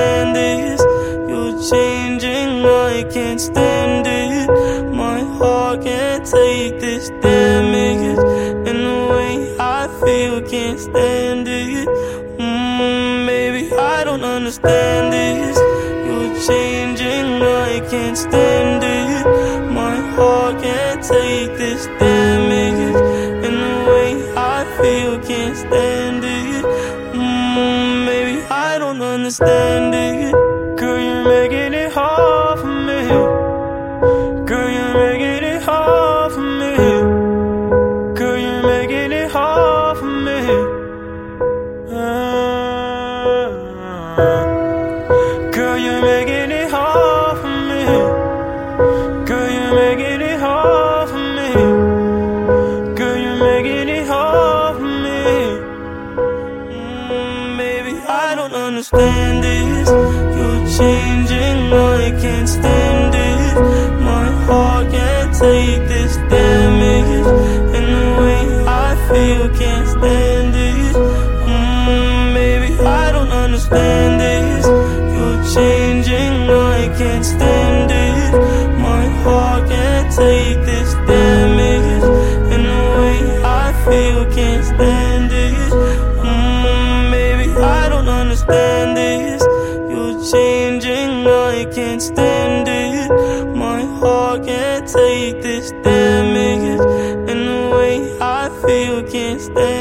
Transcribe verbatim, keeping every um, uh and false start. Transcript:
understand this. You're changing, I can't stand it. My heart can't take this damage, and the way I feel, can't stand it. Mm, baby, I don't understand this. You're changing, I can't stand it. My heart can't take this damage, and the way I feel, can't stand it. Mm, baby, I don't understand it. Girl, you're making it hard for me. Girl, you're making it hard for me. Girl, you're making it hard for me. Uh, girl, you're making it hard for me. Girl, you're making it hard for me. Girl, you're making it hard for me. Mm, baby, I don't understand this. You're changing, I can't stand it. My heart can't take this damage, and the way I feel, can't stand it. Mm, baby, I don't understand this. You're changing, I can't stand it. My heart can't take this damage, and the way I feel, can't stand it. Mm, baby, I don't understand this. You're changing, I can't stand it. My heart can't take this damage, and the way I feel, can't stand it.